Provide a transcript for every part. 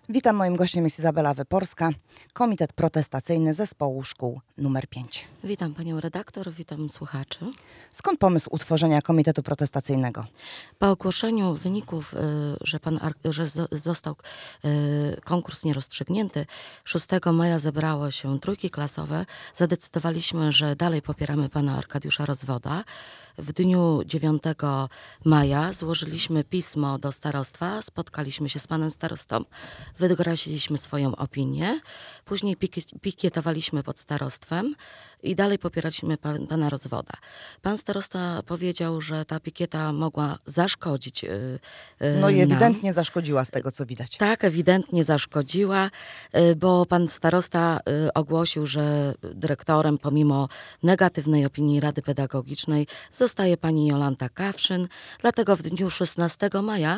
Witam, moim gościem jest Izabela Wyporska, Komitet Protestacyjny Zespołu Szkół nr 5. Witam panią redaktor, witam słuchaczy. Skąd pomysł utworzenia Komitetu Protestacyjnego? Po ogłoszeniu wyników, że został konkurs nierozstrzygnięty, 6 maja zebrało się trójki klasowe. Zadecydowaliśmy, że dalej popieramy pana Arkadiusza Rozwoda. W dniu 9 maja złożyliśmy pismo do starostwa, spotkaliśmy się z panem starostą, wyraziliśmy swoją opinię. Później pikietowaliśmy pod starostwem i dalej popieraliśmy pana Rozwoda. Pan starosta powiedział, że ta pikieta mogła zaszkodzić No i ewidentnie nam. Zaszkodziła z tego, co widać. Tak, ewidentnie zaszkodziła, bo pan starosta ogłosił, że dyrektorem, pomimo negatywnej opinii Rady Pedagogicznej, zostaje pani Jolanta Kawszyn. Dlatego w dniu 16 maja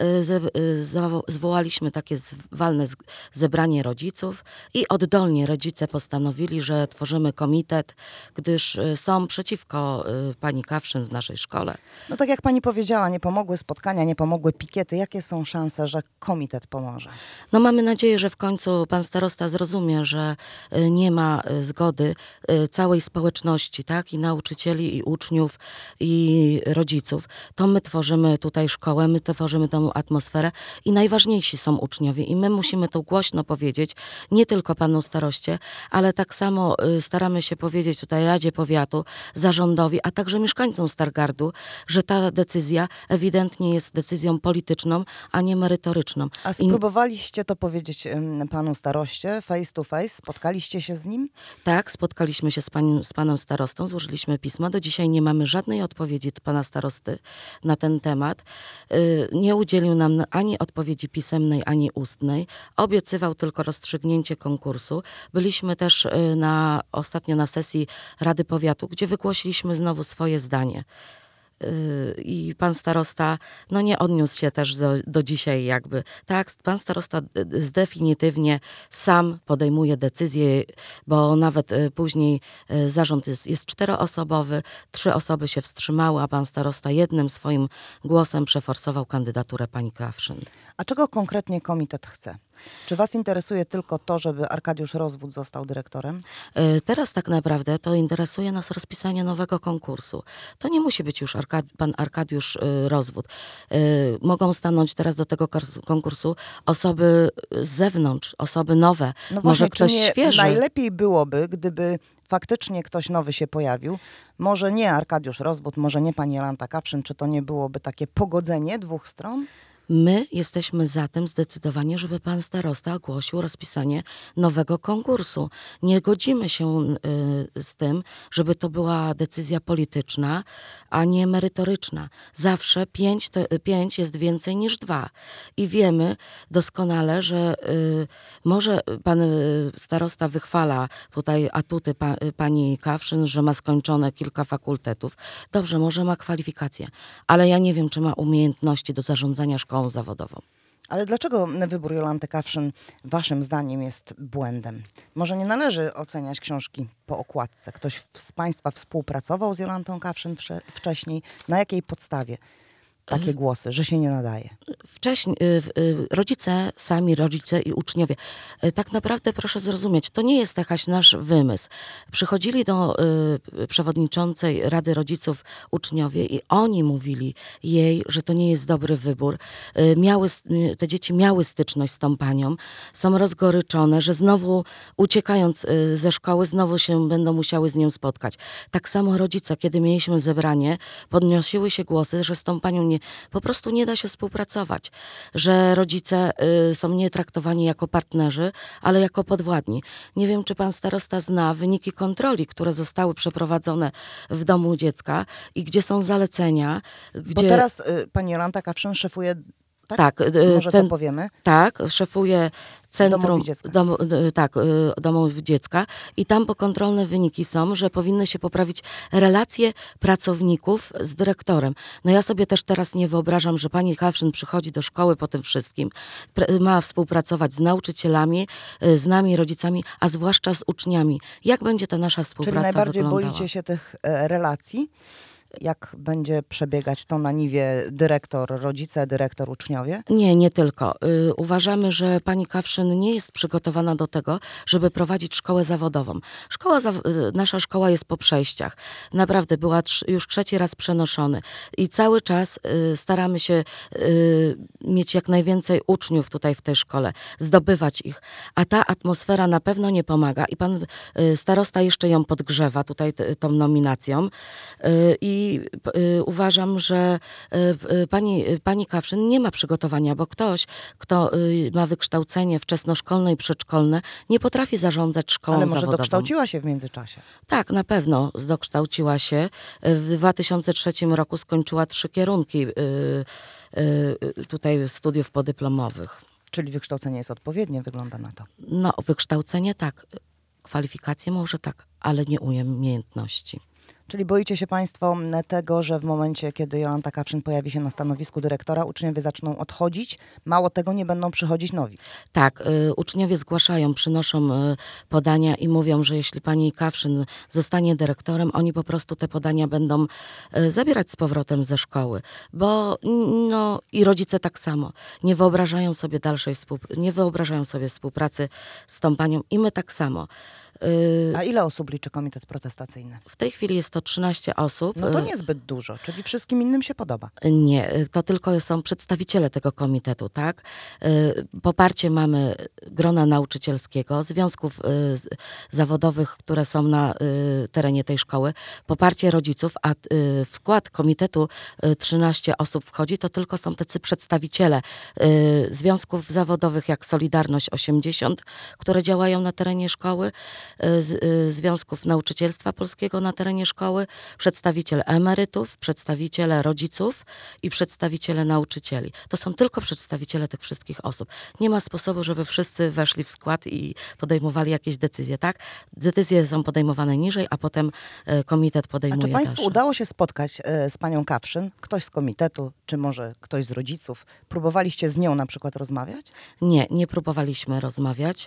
zwołaliśmy takie walne zebranie rodziców i oddolnie rodzice postanowili, że tworzymy komitet, gdyż są przeciwko pani Kawszyn w naszej szkole. No tak jak pani powiedziała, nie pomogły spotkania, nie pomogły pikiety. Jakie są szanse, że komitet pomoże? No mamy nadzieję, że w końcu pan starosta zrozumie, że nie ma zgody całej społeczności, tak? I nauczycieli, i uczniów, i rodziców. To my tworzymy tutaj szkołę, my tworzymy tą atmosferę i najważniejsi są uczniowie. I my musimy to głośno powiedzieć, nie tylko panu staroście, ale tak samo staramy się powiedzieć tutaj Radzie Powiatu, zarządowi, a także mieszkańcom Stargardu, że ta decyzja ewidentnie jest decyzją polityczną, a nie merytoryczną. A spróbowaliście to powiedzieć panu staroście face to face? Spotkaliście się z nim? Tak, spotkaliśmy się z panem starostą, złożyliśmy pismo. Do dzisiaj nie mamy żadnej odpowiedzi od pana starosty na ten temat. Nie udzielił nam ani odpowiedzi pisemnej, ani ustnej. Obiecywał tylko rozstrzygnięcie konkursu. Byliśmy też ostatnio na sesji Rady Powiatu, gdzie wygłosiliśmy znowu swoje zdanie. I pan starosta nie odniósł się też do dzisiaj jakby. Tak, pan starosta definitywnie sam podejmuje decyzję, bo nawet później zarząd jest 4-osobowy, 3 osoby się wstrzymały, a pan starosta jednym swoim głosem przeforsował kandydaturę pani Kawszyn. A czego konkretnie komitet chce? Czy was interesuje tylko to, żeby Arkadiusz Rozwód został dyrektorem? Teraz tak naprawdę to interesuje nas rozpisanie nowego konkursu. To nie musi być już pan Arkadiusz Rozwód. Mogą stanąć teraz do tego konkursu osoby z zewnątrz, osoby nowe. No właśnie, może ktoś świeży. Najlepiej byłoby, gdyby faktycznie ktoś nowy się pojawił. Może nie Arkadiusz Rozwód, może nie pani Jolanta Kawszyn. Czy to nie byłoby takie pogodzenie dwóch stron? My jesteśmy za tym zdecydowanie, żeby pan starosta ogłosił rozpisanie nowego konkursu. Nie godzimy się z tym, żeby to była decyzja polityczna, a nie merytoryczna. Zawsze 5 jest więcej niż 2. I wiemy doskonale, że może pan starosta wychwala tutaj atuty pani Kawszyn, że ma skończone kilka fakultetów. Dobrze, może ma kwalifikacje, ale ja nie wiem, czy ma umiejętności do zarządzania szkołą zawodową. Ale dlaczego wybór Jolanty Kawszyn waszym zdaniem jest błędem? Może nie należy oceniać książki po okładce. Ktoś z państwa współpracował z Jolantą Kawszyn wcześniej? Na jakiej podstawie takie głosy, że się nie nadaje? Wcześniej rodzice i uczniowie. Tak naprawdę proszę zrozumieć, to nie jest jakaś nasz wymysł. Przychodzili do przewodniczącej Rady Rodziców uczniowie i oni mówili jej, że to nie jest dobry wybór. Te dzieci miały styczność z tą panią, są rozgoryczone, że znowu uciekając ze szkoły, znowu się będą musiały z nią spotkać. Tak samo rodzice, kiedy mieliśmy zebranie, podnosiły się głosy, że z tą panią po prostu nie da się współpracować, że rodzice są nie traktowani jako partnerzy, ale jako podwładni. Nie wiem, czy pan starosta zna wyniki kontroli, które zostały przeprowadzone w domu dziecka i gdzie są zalecenia. Bo teraz pani Jolanta Kawszyn szefuje, tak? Może to powiemy? Tak, szefuje Centrum Domów Dziecka i tam pokontrolne wyniki są, że powinny się poprawić relacje pracowników z dyrektorem. No ja sobie też teraz nie wyobrażam, że pani Kawszyn przychodzi do szkoły po tym wszystkim, ma współpracować z nauczycielami, z nami, rodzicami, a zwłaszcza z uczniami. Jak będzie ta nasza współpraca wyglądała? Czyli najbardziej boicie się tych relacji? Jak będzie przebiegać to na niwie dyrektor, rodzice, dyrektor, uczniowie? Nie, nie tylko. Uważamy, że pani Kawszyn nie jest przygotowana do tego, żeby prowadzić szkołę zawodową. Nasza szkoła jest po przejściach. Naprawdę była już trzeci raz przenoszony i cały czas staramy się mieć jak najwięcej uczniów tutaj w tej szkole, zdobywać ich. A ta atmosfera na pewno nie pomaga i pan starosta jeszcze ją podgrzewa tutaj tą nominacją. I uważam, że pani Kawszyn nie ma przygotowania, bo ktoś, kto ma wykształcenie wczesnoszkolne i przedszkolne, nie potrafi zarządzać szkołą Ale może zawodową. dokształciła się w międzyczasie. Tak, na pewno dokształciła się. W 2003 roku skończyła 3 kierunki tutaj studiów podyplomowych. Czyli wykształcenie jest odpowiednie, wygląda na to. No, wykształcenie tak, kwalifikacje może tak, ale nie umiejętności. Czyli boicie się Państwo tego, że w momencie, kiedy Jolanta Kawszyn pojawi się na stanowisku dyrektora, uczniowie zaczną odchodzić, mało tego, nie będą przychodzić nowi. Tak, uczniowie zgłaszają, przynoszą podania i mówią, że jeśli pani Kawszyn zostanie dyrektorem, oni po prostu te podania będą zabierać z powrotem ze szkoły. Bo no i rodzice tak samo. Nie wyobrażają sobie nie wyobrażają sobie współpracy z tą panią i my tak samo. A ile osób liczy komitet protestacyjny? W tej chwili jest to 13 osób. No to niezbyt dużo, czyli wszystkim innym się podoba. Nie, to tylko są przedstawiciele tego komitetu, tak? Poparcie mamy grona nauczycielskiego, związków zawodowych, które są na terenie tej szkoły, poparcie rodziców, a w skład komitetu 13 osób wchodzi, to tylko są tacy przedstawiciele związków zawodowych jak Solidarność 80, które działają na terenie szkoły, związków nauczycielstwa polskiego na terenie szkoły, przedstawiciele emerytów, przedstawiciele rodziców i przedstawiciele nauczycieli. To są tylko przedstawiciele tych wszystkich osób. Nie ma sposobu, żeby wszyscy weszli w skład i podejmowali jakieś decyzje, tak? Decyzje są podejmowane niżej, a potem komitet A podejmuje czy Państwu dalsze. udało się spotkać z panią Kawszyn? Ktoś z komitetu, czy może ktoś z rodziców? Próbowaliście z nią na przykład rozmawiać? Nie próbowaliśmy rozmawiać.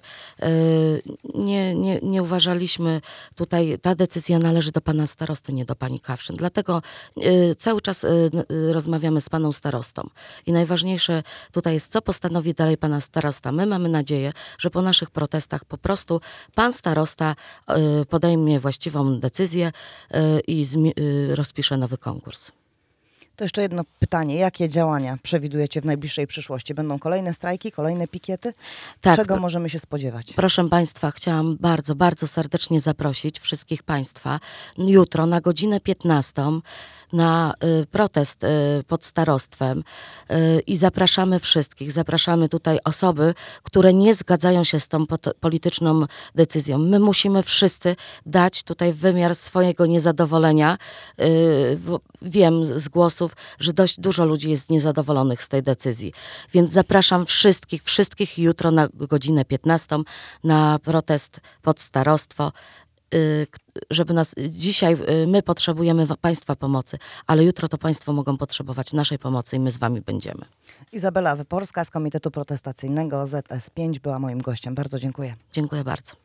Nie uważaliśmy tutaj, ta decyzja należy do pana starosty, nie do pani Kawszyn. Dlatego cały czas rozmawiamy z panem starostą. I najważniejsze tutaj jest, co postanowi dalej pana starosta. My mamy nadzieję, że po naszych protestach po prostu pan starosta podejmie właściwą decyzję i rozpisze nowy konkurs. To jeszcze jedno pytanie. Jakie działania przewidujecie w najbliższej przyszłości? Będą kolejne strajki, kolejne pikiety? Tak, Czego możemy się spodziewać? Proszę Państwa, chciałam bardzo, bardzo serdecznie zaprosić wszystkich Państwa jutro na godzinę 15 na protest pod starostwem i zapraszamy wszystkich. Zapraszamy tutaj osoby, które nie zgadzają się z tą polityczną decyzją. My musimy wszyscy dać tutaj wymiar swojego niezadowolenia. Wiem z głosów, że dość dużo ludzi jest niezadowolonych z tej decyzji. Więc zapraszam wszystkich jutro na godzinę 15 na protest pod starostwo. Żeby dzisiaj my potrzebujemy Państwa pomocy, ale jutro to Państwo mogą potrzebować naszej pomocy i my z Wami będziemy. Izabela Wyporska z Komitetu Protestacyjnego ZS5 była moim gościem. Bardzo dziękuję. Dziękuję bardzo.